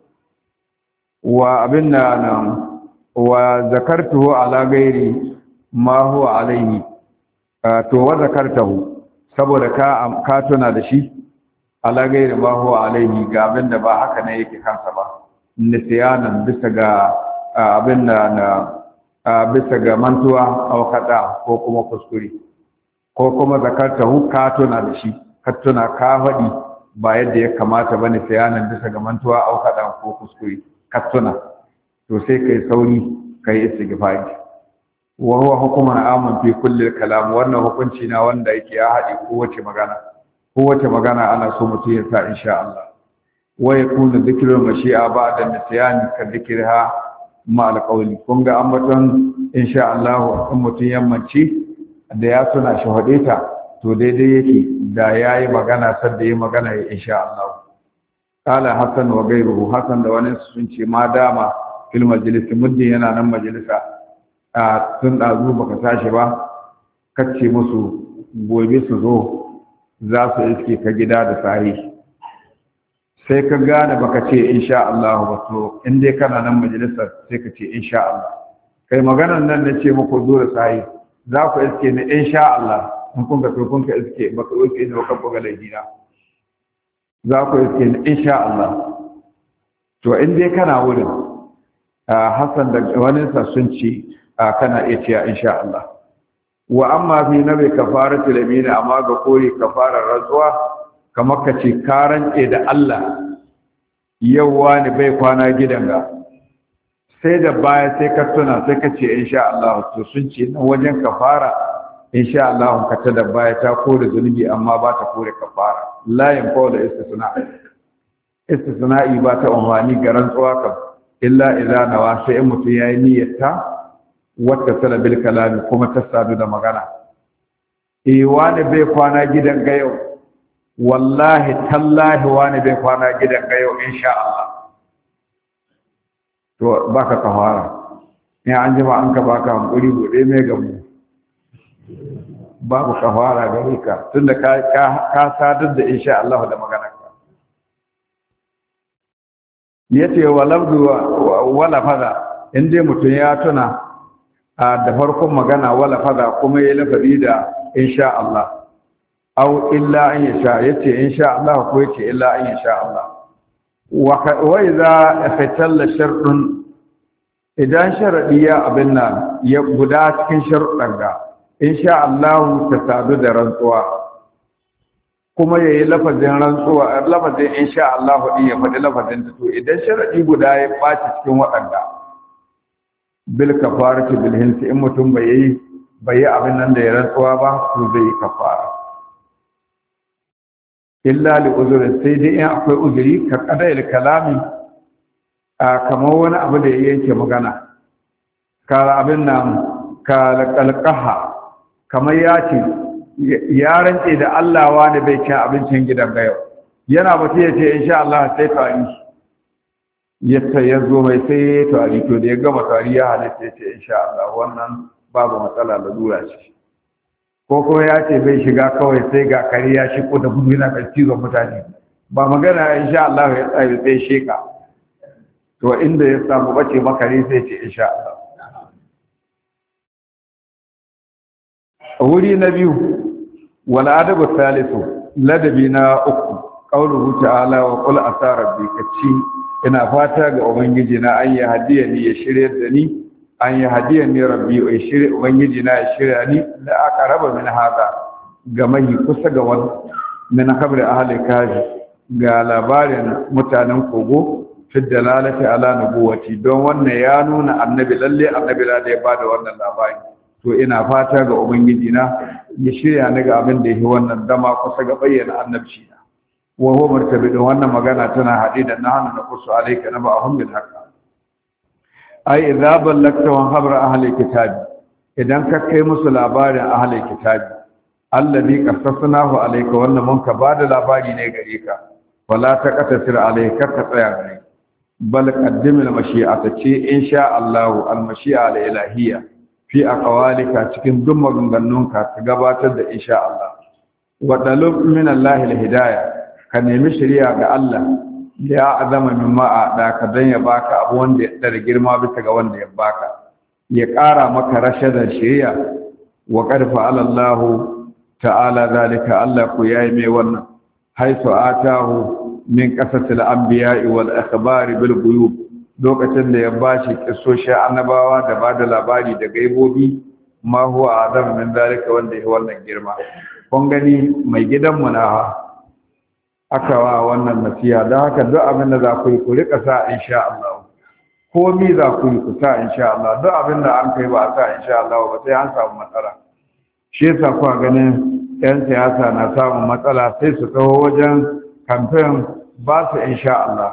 wa abin na nan wa zakartuhu ala gairi ma huwa alaihi to wa zakartahu saboda ka ka tuna da shi ala gairi ma huwa alaihi ga abin da ba haka ne yake kansa ba nisyanan bisa ga abin da na bisa ga mantuwa aw kada ko kuma kuskure ko kuma zakartahu ka tuna da shi ka tuna ka faɗi ba yadda ya kamata ba ne sayanan bisa ga mantuwa au kaɗan ko kuskure ka tuna to sai kai sauri kai istighfari wa huwa hukmun amun fi kulli kalam wannan hukunci na wanda yake ya haɗi kowace magana kowace magana ana so mutum ya sa insha Allah wa yakunu dhikrul mashi'a ba'da nisyani ka dhikriha ma alqawli kun ga ambaton insha Allah in mutum yammanci da ya tuna shi hadita to daidai yake da yayi magana sadda yayi magana ya insha Allah kala hasan wa gairuhu hasan da wani sun ce ma dama fil majlis muddin yana nan majalisa a tun dazu baka tashi ba kace musu gobe su zo za su iske ka gida da sahi sai ka gane baka ce insha Allah ba to in dai kana nan majalisa sai ka ce insha Allah kai maganar nan da ce muku zo da sahi za ku iske ni insha Allah in kun ga kun ka iske baka iske ni baka buga laifina za ku iske ni insha Allah to in dai kana wurin Hassan da wani sa sun ci kana iya cewa insha Allah wa amma fi nabi kafaratu lamina amma ga kore kafarar rantsuwa kamar ka ce ka rantse da Allah yau wani bai kwana gidan ga sai da baya sai ka tuna sai ka ce insha Allah to sun ce nan wajen kafara insha Allah ka ta da baya ta kore zunubi amma ba ta kore kafara la yanfa da istisna istisna'i ba ta umani ga rantsuwa kam illa idza nawa sai mutum yayi niyyata wata sala bil kalami kuma ta sadu da magana eh wani bai kwana gidan ga yau wallahi tallahi wani bai kwana gidan ga yau insha Allah to baka kafara ne an jima an ka baka hankuri bude mai gamu babu kafara gare ka tunda ka ka sadar da insha Allah da magana ka yace walabdu wala fada inde mutun ya tuna da farkon magana wala fada kuma yayi lafazi da insha Allah aw illa an yasha yace insha Allah ko yace illa an yasha Allah wa idza fatalla shartun idan sharadi ya abin nan ya guda cikin sharuɗan ga insha Allah ta sadu da rantsuwa kuma yayi lafazin rantsuwa lafazin insha Allah din ya faɗi lafazin to idan sharadi guda ya baci cikin waɗanda bil kafarati bil hinsi in mutum bai yi bai abin nan da ya rantsuwa ba to zai yi kafara illa li uzuri sai dai in akwai uzuri ka qada'il kalami kamar wani abu da ya yanke magana ka abin nan ka qalqaha kamar ya ce ya rantse da Allah wani bai ci abincin gidan ga yau yana bata ya ce insha Allah sai ta yi yadda ya zo mai sai tari to da ya gama tari ya halitta ya ce insha Allah wannan babu matsala da dura ce ko kuma ya ce bai shiga kawai sai ga kare ya shigo da gudu yana kan cizon mutane ba magana insha Allah ya tsaye sai sheka to inda ya samu bace makare sai ce insha Allah wuri na biyu wal adabu thalithu ladabi na uku qauluhu ta'ala wa qul asa rabbi kaci ina fata ga ubangiji na an yi hadiya ni ya shirya da ni an yi hadiya ni rabbi ya shirya ubangiji na ya shirya ni da aka raba min hada ga mai kusa ga wani min kabri ahli kaji ga labarin mutanen kogo fi dalalati ala nubuwati don wannan ya nuna annabi lalle annabi da ya bada wannan labari to ina fata ga ubangiji na ya shirya ni ga abin da yake wannan dama kusa ga bayyana annabci na wa huwa martabidun wannan magana tana haɗe da nahnu naqussu alayka naba'ahum bil haqq ai idza ballagta wa khabra ahli kitabi idan ka kai musu labarin ahli kitabi alladhi qasasnahu alayka wannan mun ka bada labari ne gare ka wala taqtasir alayka ka tsaya gare bal qaddim al mashi'ata ce insha Allah al mashi'a al ilahiyya fi aqwalika cikin duk maganganunka ka gabatar da insha Allah wa dalub min Allah al hidayah ka nemi shari'a ga Allah ya azama min ma'a da ka dan ya baka abu wanda ya da girma bisa ga wanda ya baka ya ƙara maka rashadan shari'a wa qad fa'ala Allah ta'ala zalika Allah ku yayi mai wannan haitu atahu min qasasil anbiya'i wal akhbari bil ghuyub lokacin da ya bashi kisoshin annabawa da bada labari da gaibobi ma huwa azam min zalika wanda ya wannan girma kun gani mai gidan mu na aka wa wannan nasiha don haka duk abin da za ku yi ku rika sa insha Allah ko mi za ku yi ku sa insha Allah duk abin da an kai ba a sa insha Allah ba sai an samu matsala shi yasa kuwa ganin yan siyasa na samun matsala sai su kawo wajen kamfen ba su insha Allah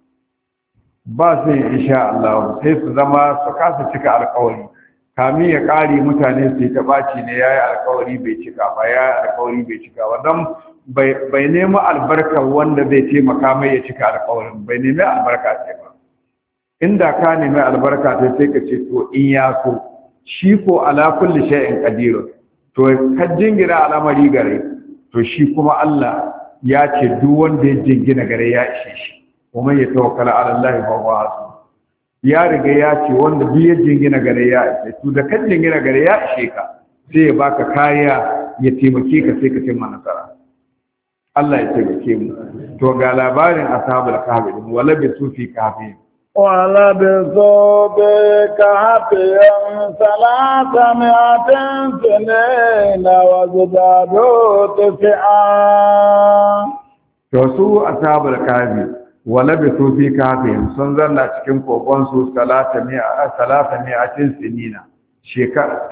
ba su insha Allah sai su zama su kasa cika alƙawari kamin ya ƙari mutane su yi ta ɓaci ne ya yi alƙawari bai cika ba ya yi alƙawari bai cika ba don bai nemi albarka wanda zai taimaka mai ya cika alƙawarin bai nemi albarka ce ba inda ka nemi albarka ta sai ka ce to in ya so shi ko ala kulli shay'in qadir to ka jingira al'amari gare to shi kuma Allah ya ce duk wanda ya jingina gare ya ishe shi kuma ya tawakkala ala Allah fa huwa hasbuh ya riga ya ce wanda duk ya jingina gare ya ishe to da kan jingina gare ya ishe ka sai ya baka kariya ya taimake ka sai ka cimma nasara Allah ya taimake mu to ga labarin ashabul kahfi wala bi sufi kahfi wala bi sufi kahfi salatami'atin sinina wa zidadu tis'a to su ashabul kahfi wala bi sufi kahfi sun zanna cikin kogon su salatami'a salatami'atin sinina shekara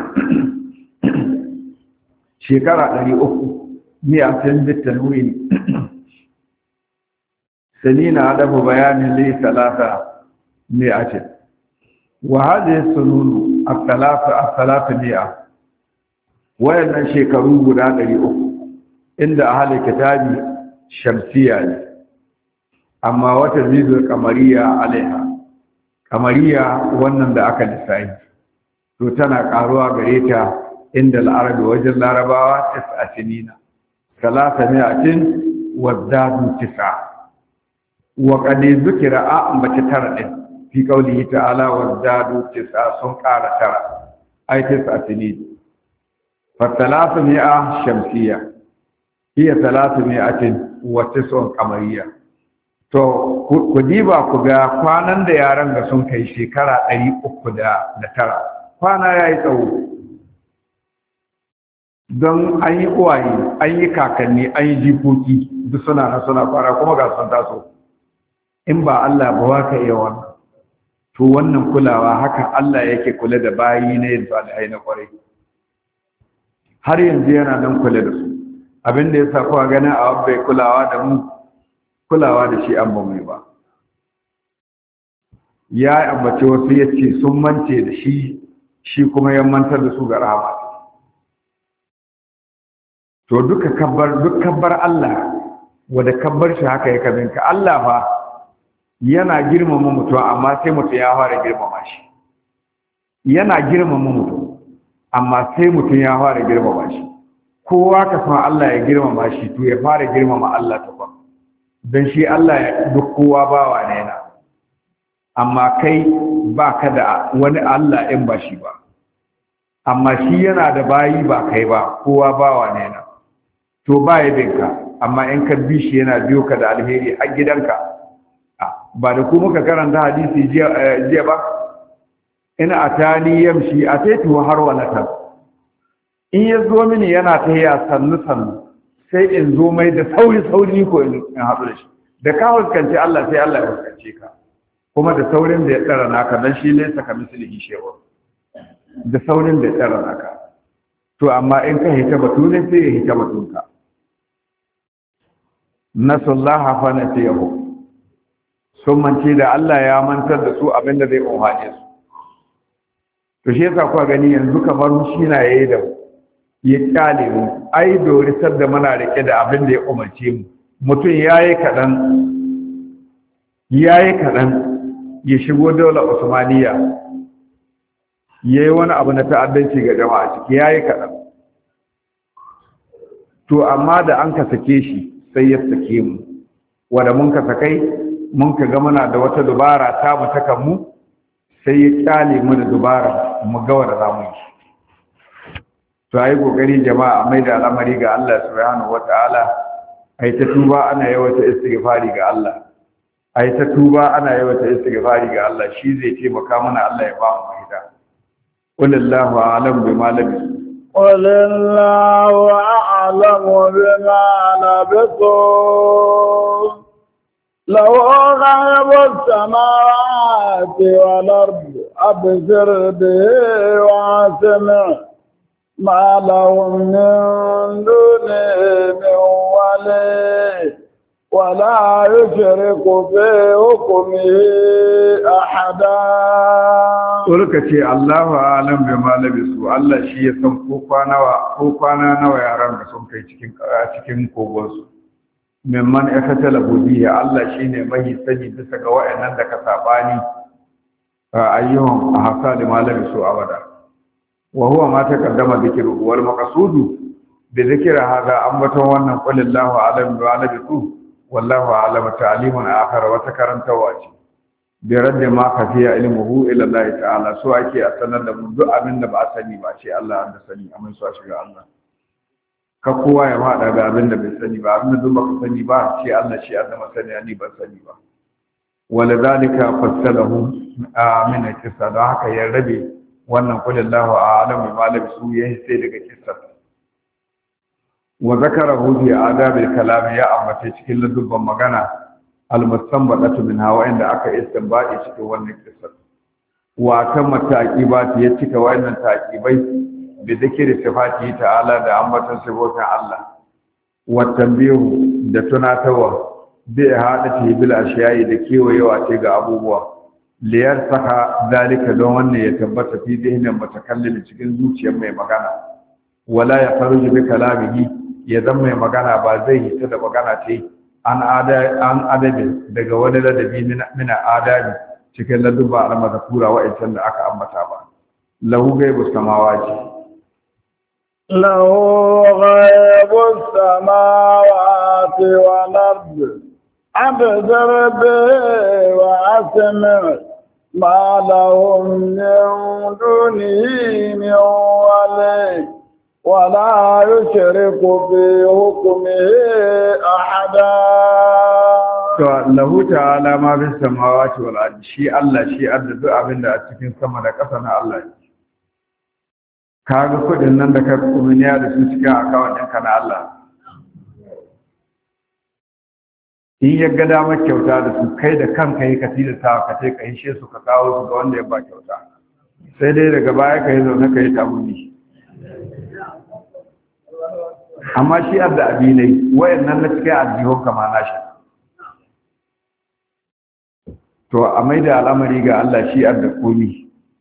shekara ɗari uku مئة بالتنوين سنين عدم بيان لي ثلاثة مئة وهذه السنون الثلاثة الثلاثة مئة وإن شكروا قدان لأخ عند أهل الكتاب شمسية أما وتزيد القمرية عليها قمرية ونن دا أكل السعيد تتنى قاروا قريتا عند العرب وجه العرباء تسع سنين ثلاثمائة وازدادوا تسعة وقد ذكر أمة ترى في قوله تعالى وازدادوا تسعة سنقال ترى أي تسع سنين فالثلاثمائة شمسية هي ثلاثمائة وتسع قمرية to ku diba ku ga kwanan da yaran ga sun kai shekara ɗari uku da tara kwana yayi tsawo don an yi uwaye an yi kakanni an yi jikoki duk suna na suna fara kuma ga sun taso in ba Allah ba wa ka iya wannan to wannan kulawa haka Allah yake kula da bayi na yin salihai na kwarai har yanzu yana nan kula da su abin da ya sa kuwa ganin a bai kulawa da mu kulawa da shi an ba mai ba ya ambace wasu ya ce sun mance da shi shi kuma ya mantar da su ga rahama to duka kabbar duk kabbar Allah wanda kabbar shi haka ya kabinka Allah fa yana girmama mutum amma sai mutum ya fara girmama shi yana girmama mutum amma sai mutum ya fara girmama shi kowa ka san Allah ya girmama shi to ya fara girmama Allah ta kwa dan shi Allah ya duk kowa bawa ne na amma kai baka da wani Allah in ba shi ba amma shi yana da bayi ba kai ba kowa bawa ne na to ba ya binka amma in ka bi shi yana biyo ka da alheri har gidanka ba da ku muka karanta hadisi jiya ba ina atani yamshi ataitu har walata in ya zo mini yana tahiya sannu sannu sai in zo mai da sauri sauri ko in haɗu da shi da ka huskance Allah sai Allah ya huskance ka kuma da saurin da ya tsara naka dan shi ne saka misali shewa da saurin da ya tsara naka to amma in ka hita batu ne sai ya hita batunka nasullaha fa nasiyahu sun mance da Allah ya mantar da su abinda zai umhaje su to shi yasa kuka gani yanzu kamar shi na yayi da ya kyale mu ai dori da muna rike da abin da ya umarce mu mutum yayi kadan yayi kadan ya shigo daular Usmaniya yayi wani abu na ta'addanci ga jama'a ciki yayi kadan to amma da an ka sake shi sai ya sake mu wanda mun ka sakai mun ka ga muna da wata dubara ta mu ta kanmu sai ya kyale mu da dubara mu ga wanda zamu yi to ai kokari jama'a mai da al'amari ga Allah subhanahu wataala ai ta tuba ana yawaita istighfari ga Allah ai ta tuba ana yawaita istighfari ga Allah shi zai taimaka mana Allah ya ba mu mahita wallahu a'lam bima labis wallahu a'lam bima labis لو غيب السماوات والأرض أبصر به وأسمع ما لهم من دونه من ولي ولا يشرك في حكمه أحدا Turka ce Allahu a'lam bima labisu Allah shi ya san ko kwana ko kwana nawa yaran da sun kai cikin cikin kogon su memman akatala budiya Allah shine mai sani bisa ga wayannan da ka sabani ayyuhum ahsa da malami su abada wa huwa ma taqaddama dhikru wal maqsudu bi dhikri hada ambaton wannan qulillahu a'lam wa alabitu wallahu a'lam ta'limun akhar wa takarantawa ce bi radda ma kafiya ilmuhu ila Allah ta'ala so ake a sanar da mu duk abin da ba a sani ba ce Allah an da sani amma so a shiga Allah ka kowa ya fada ga abin da bai sani ba abin da duk baka sani ba ce Allah shi ya zama sani ni ban sani ba walidhalika fassalahu min al-qissa da haka ya rabe wannan kulillahu a'lamu ma labisu yayi sai daga kissa wa zakarahu bi adabil kalam ya ambata cikin ladubban magana al-mustanbadatu min hawa inda aka istinbadi cikin wannan kissa wa tamma taqibati ya cika wannan taqibai bi dhikri sifati ta'ala da ambatan sifotin Allah wa tanbihu da tunatarwa bi hadati bil ashiya'i da kewayewa ce ga abubuwa liyar saka zalika don wannan ya tabbata fi dihnin mutakallim cikin zuciyar mai magana wala ya faruji bi kalamihi ya zama mai magana ba zai hita da magana ce an ada an adabi daga wani ladabi mina adabi cikin laduba al-mazkura wa'ancan da aka ambata ba lahu ghaibus samawati له غيب السماوات والأرض أبصر به وأسمع ما لهم من دونه من ولي ولا يشرك في حكمه أحدا له تعالى ما في السماوات والأرض شيء الله شيء أدى دعا من أتكين سما لكسنا الله kaga kudin nan da ka kuminiya da su cikin akawun ɗinka na Allah in ya ga damar kyauta da su kai da kanka yi kati da ta ka ka hishe su ka kawo su ga wanda ya ba kyauta sai dai daga baya ka yi zaune ka yi tabuni amma shi adda abinai wayan nan na cikin aljihun kama nashi to a mai da al'amari ga Allah shi adda komi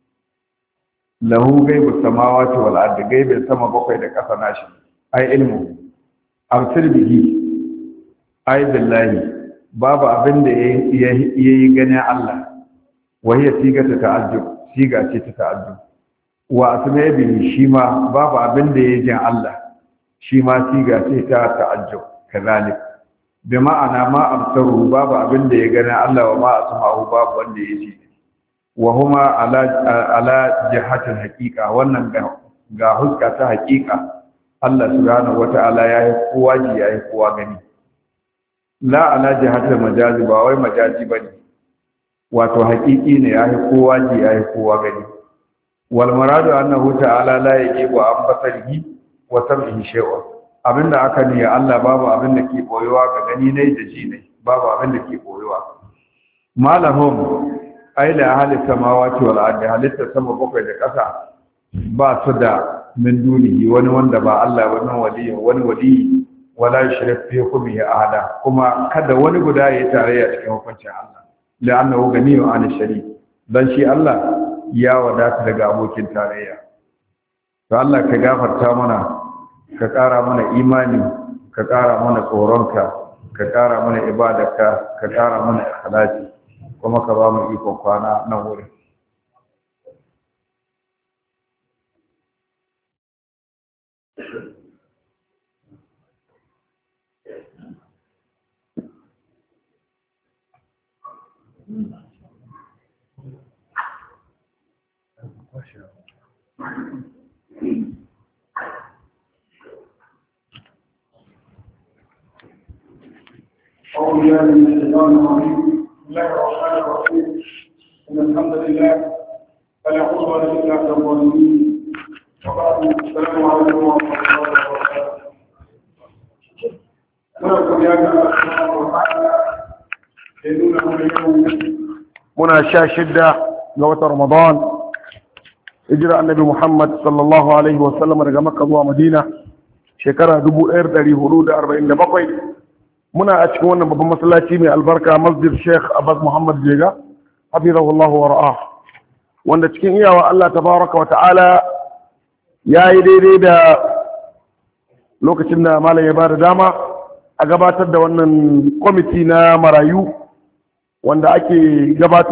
lahu gaibu samawati wal ardi gaibin sama bakwai da ƙasa nashi ai ilmu absir bihi ai billahi babu abin da yayi gane Allah wa hiya siga ta ta'ajjub siga ce ta ta'ajjub wa asma bihi shi ma babu abin da yayi jin Allah shi ma siga ce ta ta'ajjub kazalik bi ma'ana ma absaru babu abin da ya gane Allah wa ma asma'u babu wanda ya ji wa huma ala ala jihatil haqiqa wannan ga ga huska ta haqiqa Allah subhanahu wataala yayi kowa ji yayi kowa gani la ala jihatil majazi ba wai majazi bane wato haƙiƙi ne yayi kowa ji yayi kowa gani wal maradu annahu ta'ala la yajibu an basarihi wa sam'ihi shay'un abinda aka ne Allah babu abin da ke boyewa ga gani ne da ji ne babu abin da ke boyewa malahum aila ahli samawati wal ardi halitta sama bakwai da ƙasa ba su da min dunihi wani wanda ba Allah wannan wali wani wali wala yushrik fi hukmihi ahada kuma kada wani guda ya tarayya cikin hukuncin Allah la'annahu ganiyun 'an shari dan shi Allah ya wadata daga abokin tarayya to Allah ka gafarta mana ka ƙara mana imani ka ƙara mana tsoronka ka ƙara mana ibadarka ka ƙara mana ikhlasi kuma ka ba mu ikon kwana nan wurin أعوذ بالله من الشيطان الرجيم بسم الله الرحمن الرحيم إن الحمد لله فلا عدوان إلا على الظالمين وبعد السلام عليكم ورحمة الله وبركاته muna sha shidda ga watan Ramadan hijira annabi Muhammad sallallahu alaihi wasallam daga Makka zuwa Madina shekara dubu ɗaya da ɗari hudu da arba'in da bakwai muna a cikin wannan babban masallaci mai albarka Masjid Sheikh Abbas Muhammad Jega hafizahullahu wa ra'ah wanda cikin iyawa Allah tabaraka wa ta'ala yayi daidai da lokacin da malam ya bada dama a gabatar da wannan kwamiti na marayu wanda ake gabatar